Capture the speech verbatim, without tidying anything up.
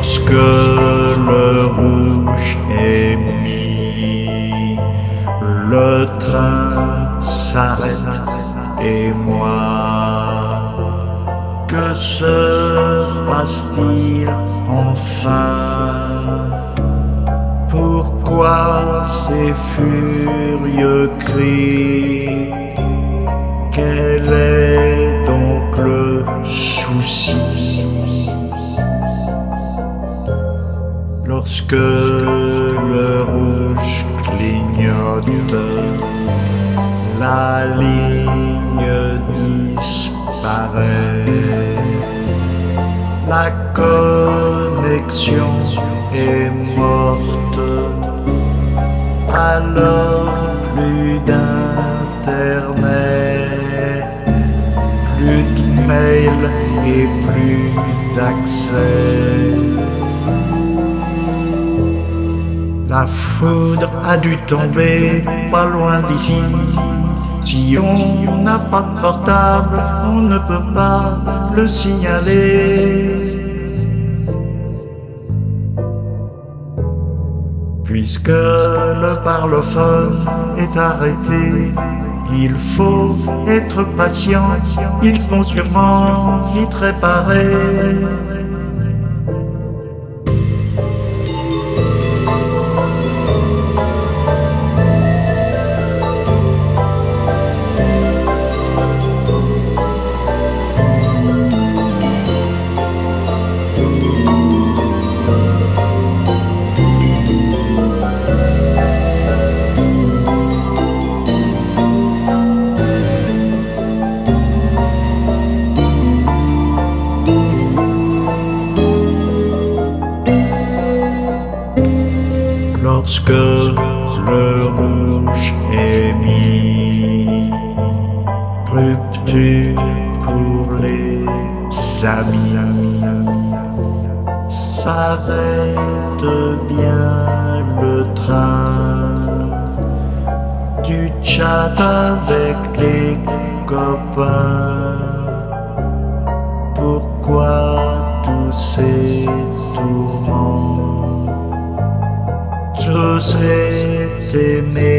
Lorsque le rouge est mis, le train s'arrête et moi, que se passe-t-il enfin? Pourquoi ces furieux cris? Quel est donc le souci? Lorsque le rouge clignote, la ligne disparaît, la connexion est morte, alors plus d'internet, plus de mail et plus d'accès. La foudre a dû tomber pas loin d'ici. Si on n'a pas de portable, on ne peut pas le signaler. Puisque le parlophone est arrêté, il faut être patient, ils vont sûrement vite réparer. Lorsque le rouge est mis, rupture pour les amis, s'arrête bien le train, du chat avec les copains. Pourquoi tous ces tourments? Tous étaient aimés